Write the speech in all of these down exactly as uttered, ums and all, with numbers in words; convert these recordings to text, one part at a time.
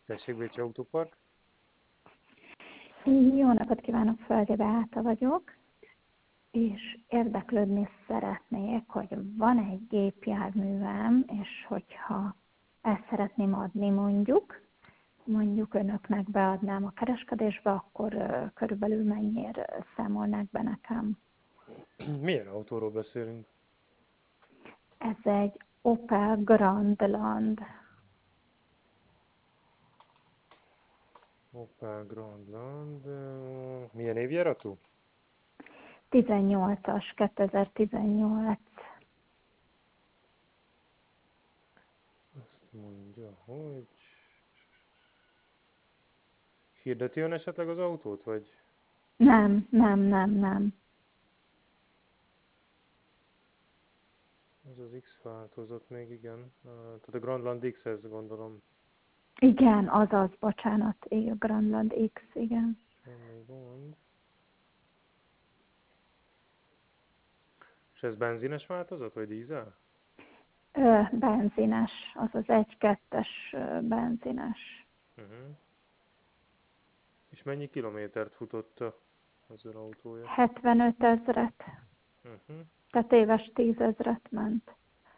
Tessék, Bécsi Autópark. Jó napot kívánok, Földi Beáta vagyok, és érdeklődni szeretnék, hogy van egy gépjárművem, és hogyha ezt szeretném adni mondjuk, mondjuk önöknek beadnám a kereskedésbe, akkor uh, körülbelül mennyire számolnák be nekem. Milyen autóról beszélünk? Ez egy Opel Grandland. Opel Grandland. Milyen évjáratú? tizennyolcas, kétezer-tizennyolc. Azt mondja, hogy... Hirdeti ön esetleg az autót, vagy? Nem, nem, nem, nem. Ez az X változott még, igen. Tehát a Grandland X, ez gondolom. Igen, azaz, bocsánat, igen, Grandland X, igen. Semmi gond. És ez benzines változat, vagy dízel? Ö, benzines, azaz egy-kettes benzines. Uh-huh. És mennyi kilométert futott az ön autója? hetvenöt ezret. Uh-huh. Tehát éves tízezret ment.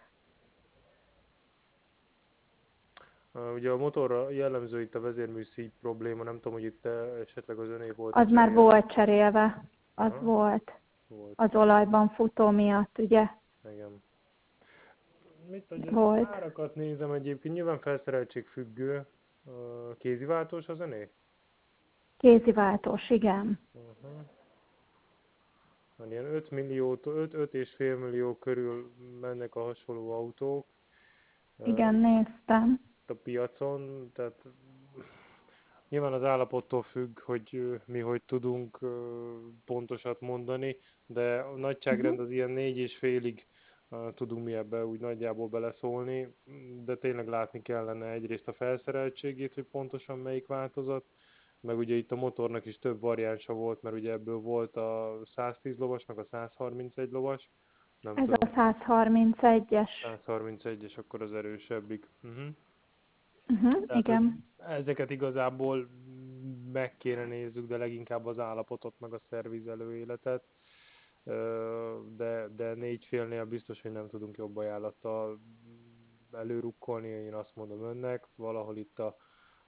Uh, ugye a motorra jellemző itt a vezérműszíj probléma, nem tudom, hogy itt esetleg az öné volt Az a már volt cserélve. Az Aha. volt. Volt. Az olajban futó miatt, ugye? Igen. Mit tudja, Volt. árakat nézem egyébként, nyilván felszereltség függő. Uh, kéziváltós az öné? Kéziváltós, igen. Uh-huh. Ilyen öt millió, öt és fél millió körül mennek a hasonló autók. Igen, néztem. A piacon, tehát nyilván az állapottól függ, hogy mi hogy tudunk pontosat mondani, de a nagyságrend Uh-huh. az ilyen négy és félig tudunk mi ebbe úgy nagyjából beleszólni, de tényleg látni kellene egyrészt a felszereltségét, hogy pontosan melyik változat, meg ugye itt a motornak is több variánsa volt, mert ugye ebből volt a száztíz lovas, meg a százharmincegy lovas. Nem Ez tudom. a százharmincegyes. százharmincegyes akkor az erősebbik. Uh-huh. Uh-huh, Tehát, hogy igen. ezeket igazából meg kéne nézzük, de leginkább az állapotot, meg a szervizelő életet. De, de négy félnél biztos, hogy nem tudunk jobb ajánlattal előrukkolni, én azt mondom önnek, valahol itt a,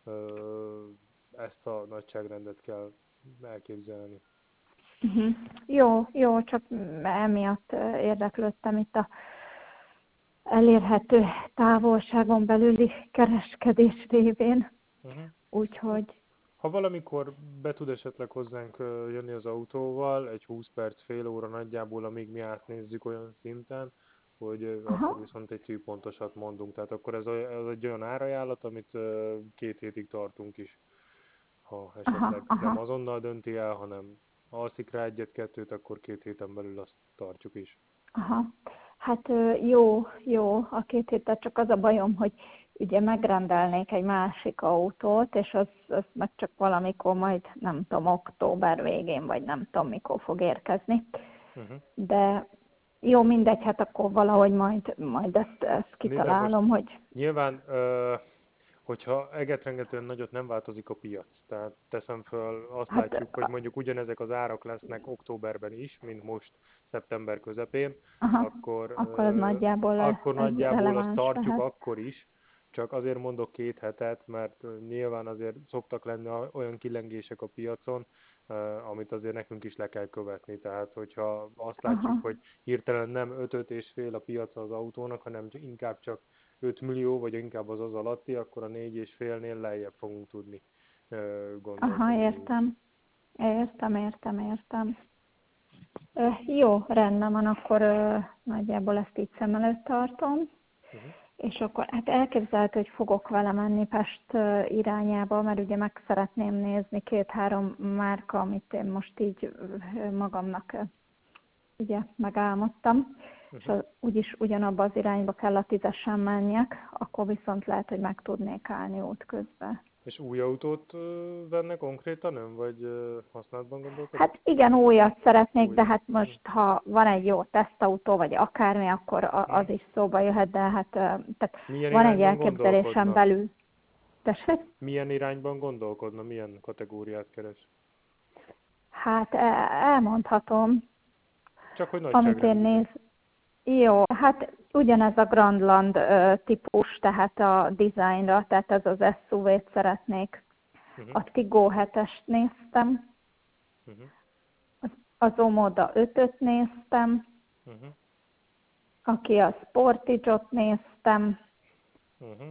ezt a nagyságrendet kell elképzelni. Uh-huh. Jó, jó, csak emiatt érdeklődtem itt a elérhető távolságon belüli kereskedés révén. Uh-huh. Úgyhogy... Ha valamikor be tud esetleg hozzánk jönni az autóval, egy húsz perc, fél óra nagyjából, amíg mi átnézzük olyan szinten, hogy Aha. akkor viszont egy tűpontosat mondunk. Tehát akkor ez, ez egy olyan árajánlat, amit két hétig tartunk is, ha esetleg Aha, aha. nem azonnal dönti el, hanem alszik rá egyet-kettőt, akkor két héten belül azt tartjuk is. Aha. Hát jó, jó, a két héttel, csak az a bajom, hogy ugye megrendelnék egy másik autót, és az, az meg csak valamikor majd, nem tudom, október végén, vagy nem tudom, mikor fog érkezni. Uh-huh. De jó, mindegy, hát akkor valahogy majd, majd ezt, ezt kitalálom, hogy... Nyilván, uh, hogyha egetrengetően nagyot nem változik a piac, tehát teszem föl, azt hát, látjuk, hogy mondjuk ugyanezek az árak lesznek októberben is, mint most szeptember közepén, aha, akkor, akkor, az uh, nagyjából, akkor nagyjából azt tartjuk lehet. akkor is, csak azért mondok két hetet, mert nyilván azért szoktak lenni olyan kilengések a piacon, uh, amit azért nekünk is le kell követni. Tehát, hogyha azt látjuk, aha, hogy hirtelen nem öt és fél a piaca az autónak, hanem inkább csak öt millió, vagy inkább az az alatti, akkor a négy és félnél lejjebb fogunk tudni uh, gondolkodni. Aha, értem. Értem, értem, értem. Uh, jó, rendben van, akkor uh, nagyjából ezt így szem előtt tartom. Uh-huh. És akkor hát elképzelhető, hogy fogok vele menni Pest uh, irányába, mert ugye meg szeretném nézni két-három márka, amit én most így uh, magamnak uh, ugye megálmodtam. Uh-huh. És az, úgyis ugyanabba az irányba kell a tízesen menjek, akkor viszont lehet, hogy meg tudnék állni útközben. És új autót venne konkrétan ön, vagy használatban gondolkodik? Hát igen, újat szeretnék, újat. De hát most, ha van egy jó tesztautó, vagy akármi, akkor az hmm. is szóba jöhet, de hát tehát van egy elképzelésem belül. Tessék? Milyen irányban gondolkodna, milyen kategóriát keres? Hát e- elmondhatom, Csak hogy amit én nagyságrendileg. néz. Jó, hát ugyanez a Grandland ö, típus, tehát a dizájnra, tehát ez az es u vé-t szeretnék. Uh-huh. A Tiggo hetest néztem, Uh-huh. az, az Omoda ötöt néztem, Uh-huh. aki a Sportage-ot néztem, Uh-huh.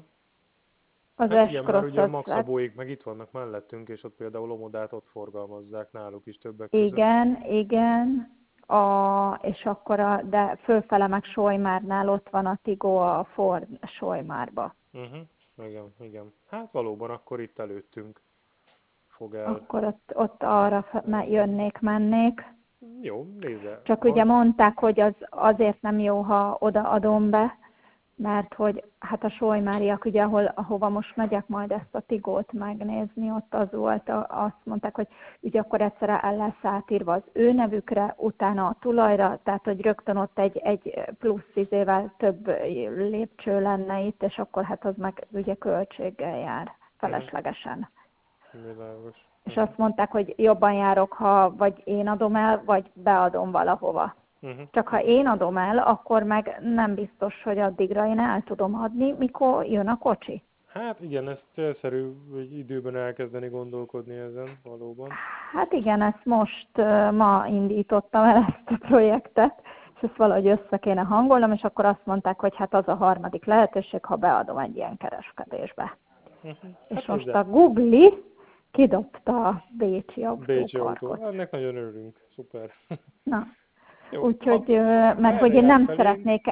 az Hát igen, mert S-Cross ugye a az Max lett. Szabóék meg itt vannak mellettünk, és ott például Omodát ott forgalmazzák náluk is többek között. Igen, igen, a, és akkor a, de fölfele meg Solymárnál ott van a Tiggo a Ford Solymárba. Uh-huh. Igen, igen. Hát valóban akkor itt előttünk fog el. Akkor ott, ott arra fe- jönnék, mennék. Jó, nézze. Csak Ha... ugye mondták, hogy az azért nem jó, ha odaadom be, mert hogy hát a solymáriak, ugye, ahol, ahova most megyek majd ezt a Tigót megnézni, ott az volt, a, azt mondták, hogy ugye akkor egyszerre el lesz átírva az ő nevükre, utána a tulajra, tehát hogy rögtön ott egy, egy plusz izével több lépcső lenne itt, és akkor hát az meg ugye költséggel jár, feleslegesen. Világos. És azt mondták, hogy jobban járok, ha vagy én adom el, vagy beadom valahova. Uh-huh. Csak ha én adom el, akkor meg nem biztos, hogy addigra én el tudom adni, mikor jön a kocsi. Hát igen, ez célszerű, hogy időben elkezdeni gondolkodni ezen valóban. Hát igen, ezt most uh, ma indítottam el ezt a projektet, és ezt valahogy össze kéne hangolnom, és akkor azt mondták, hogy hát az a harmadik lehetőség, ha beadom egy ilyen kereskedésbe. Uh-huh. És Hát most ezzel. a Google kidobta a Bécsi Bécsi autó. autóparkot. Ennek nagyon örülünk. Szuper. Na, Jó, úgyhogy, ha, ha mert hogy erre én jár nem felénk, szeretnék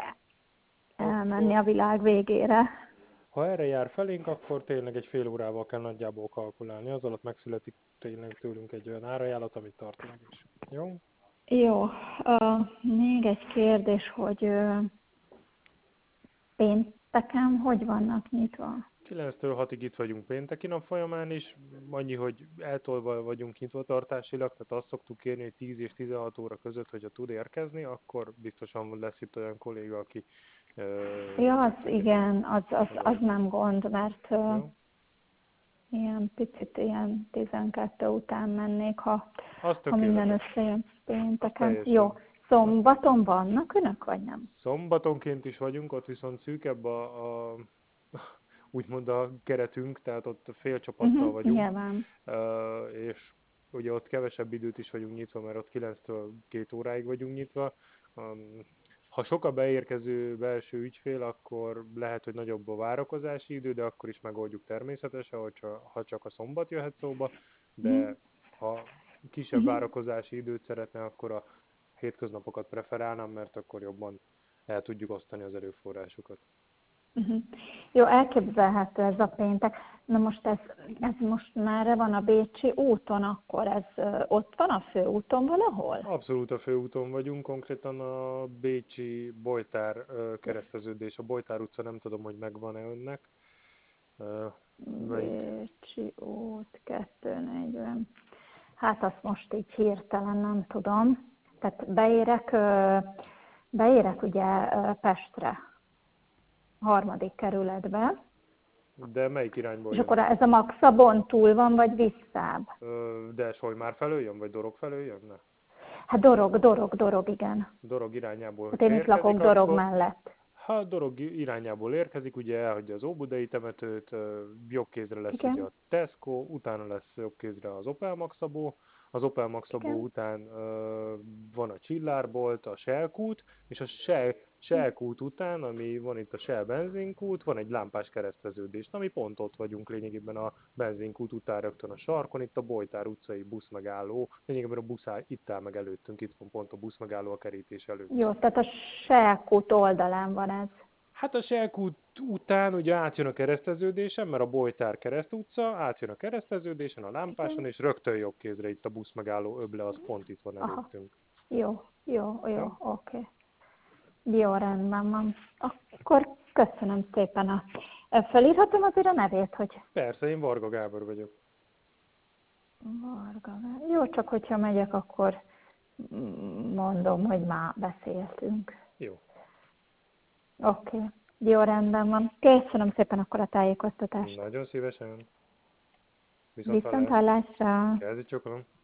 elmenni akkor, a világ végére. ha erre jár felénk, akkor tényleg egy fél órával kell nagyjából kalkulálni. Az alatt megszületik tényleg tőlünk egy olyan árajánlat, amit tartunk is. Jó? Jó, uh, még egy kérdés, hogy uh, pénteken hogy vannak nyitva? kilenctől hatig itt vagyunk pénteki nap folyamán is, annyi, hogy eltolva vagyunk nyitvatartásilag, tehát azt szoktuk kérni, hogy tíz és tizenhat óra között, hogyha tud érkezni, akkor biztosan lesz itt olyan kolléga, aki... Uh, Ja, az igen, az, az, az nem gond, mert uh, ilyen picit ilyen tizenkettő után mennék, ha, ha minden összejön pénteken. Jó, szombaton vannak önök, vagy nem? Szombatonként is vagyunk, ott viszont szűkebb a, a úgymond a keretünk, tehát ott fél csapattal uh-huh, vagyunk, nyilván. Uh, és ugye ott kevesebb időt is vagyunk nyitva, mert ott kilenctől két óráig vagyunk nyitva. Um, ha sok a beérkező belső ügyfél, akkor lehet, hogy nagyobb a várakozási idő, de akkor is megoldjuk természetesen, hogyha, ha csak a szombat jöhet szóba, de uh-huh. ha kisebb uh-huh. várakozási időt szeretne, akkor a hétköznapokat preferálnám, mert akkor jobban el tudjuk osztani az erőforrásokat. Uh-huh. Jó, elképzelhető ez a péntek. Na most ez, ez most merre van a Bécsi úton, akkor ez uh, ott van a főúton valahol? Abszolút a főúton vagyunk, konkrétan a Bécsi Bojtár uh, kereszteződés. A Bojtár utca, nem tudom, hogy megvan-e önnek. Uh, Bécsi út kétszáznegyven. Hát azt most így hirtelen nem tudom. Tehát beérek, uh, beérek ugye uh, Pestre, harmadik kerületbe. De melyik irányból És jön? akkor ez a Maxabon túl van, vagy visszább? De Solymár felől jön, vagy Dorog felől jön? Ne? Hát Dorog, Dorog, Dorog, igen. Dorog irányából, hát én itt lakok Dorog akkor, mellett. Ha Dorog irányából érkezik, ugye elhagyja az Óbudai temetőt, jobb kézre lesz igen. ugye a Tesco, utána lesz jobb kézre az Opel Maxabó, az Opel Maxabó után uh, van a Csillárbolt, a Shell kút, és a Shell, Shell kút után, ami van itt a Shell benzinkút, van egy lámpás kereszteződés, ami pont ott vagyunk lényegében a benzinkút után rögtön a sarkon, itt a Bojtár utcai buszmegálló, lényegében a busz áll, itt áll meg előttünk, itt van pont a buszmegálló a kerítés előtt. Jó, tehát a Shell kút oldalán van ez. Hát a Shell kút után ugye átjön a kereszteződésen, mert a Bojtár kereszt utca, átjön a kereszteződésen, a lámpáson, és rögtön jobb kézre itt a buszmegálló öble, az pont itt van előttünk. Jó, jó, jó, jó. oké. Okay. Jó, rendben van. Akkor köszönöm szépen. A... Felírhatom azért a nevét, hogy... Persze, én Varga Gábor vagyok. Varga Gábor. Jó, csak hogyha megyek, akkor mondom, hogy már beszéltünk. Jó. Oké. Okay. Jó, rendben van. Köszönöm szépen akkor a tájékoztatást. Nagyon szívesen. Viszont Viszont hallásra. hallásra. Kezdj csokolom.